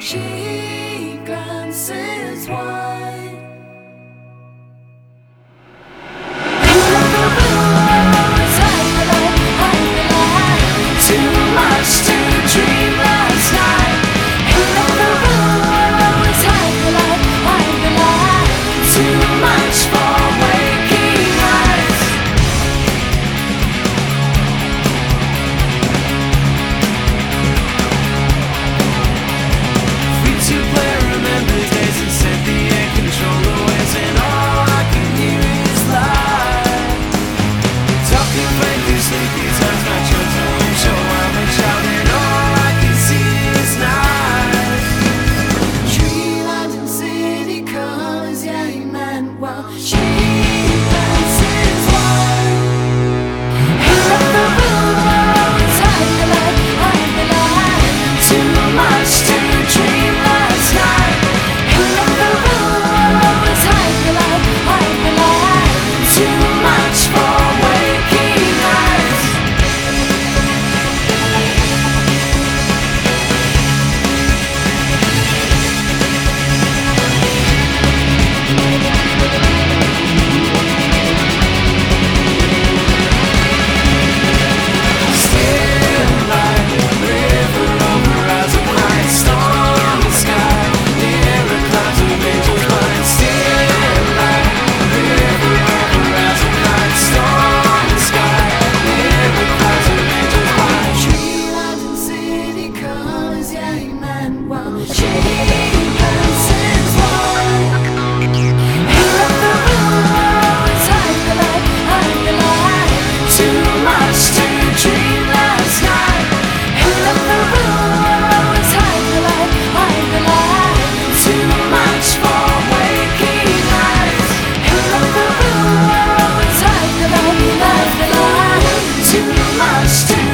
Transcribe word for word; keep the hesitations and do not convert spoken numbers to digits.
She glances wide. Too much to dream last night. Too much for waking eyes. Free to play, remember days and set the air controller waves, and all I can hear is lies. Talking right through sleepy times, my children won't show I'm a child, and all I can see is night. Dreamland and city colors, yeah, he meant well. She dances wide. He left the room, hide the light, hide the light. Too much to dream last night. He left the room, hide the light, hide the light. Too much for waking eyes. Still light, river over eyes of light, stormy sky, near a clouds of angels blind. Still light, river over eyes of light, stormy sky, near a clouds of angels blind. Dreamland and city colors, yeah, he meant well. She dances wide. He left the room, hide the light, hide the light. Too much to dream last night. He left the room, hide the light, hide the light. Too much for waking eyes. He left the room, hide the light, hide the light. Too much to